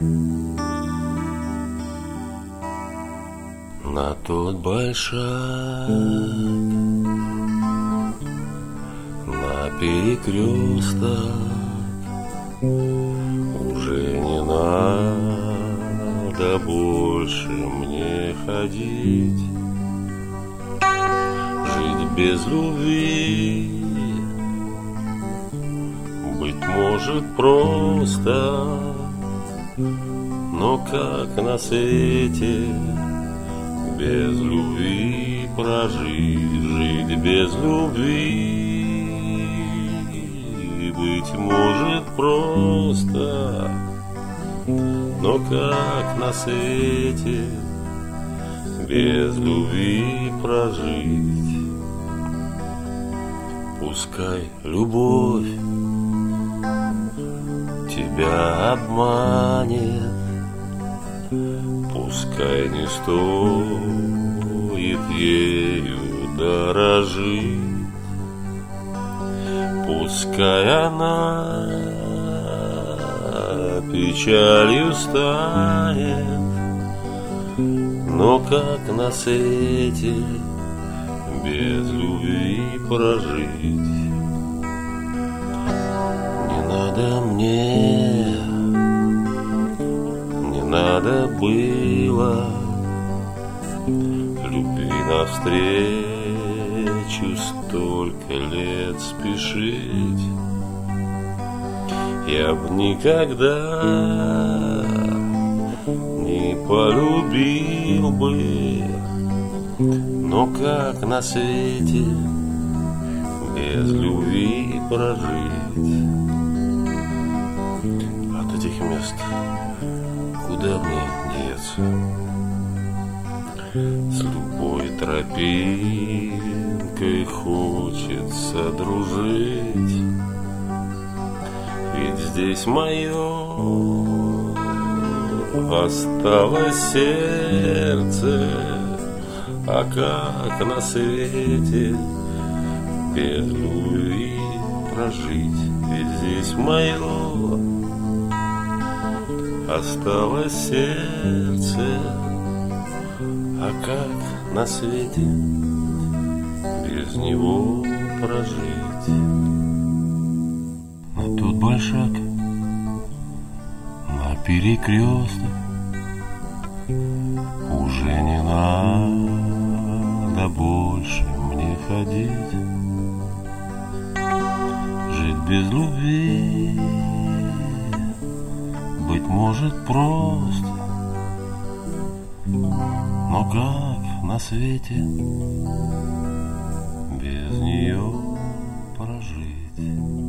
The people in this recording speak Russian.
На тот большак, на перекресток уже не надо больше мне ходить. Жить без любви, быть может, просто, но как на свете без любви прожить? Жить без любви, быть может, просто, но как на свете без любви прожить? Пускай любовь тебя обманет, пускай не стоит ею дорожить, пускай она печалью станет, но как на свете без любви прожить? Не надо мне, не надо было любви навстречу столько лет спешить. Я б никогда не полюбил бы, но как на свете без любви прожить? От этих мест куда мне деться? С любой тропинкой хочется дружить, ведь здесь мое осталось сердце. А как на свете без любви прожить? Ведь здесь мое осталось сердце. А как на свете без него прожить? На тот большак, на перекресток уже не надо больше мне ходить. Жить без любви, быть может, просто, но как на свете без нее прожить?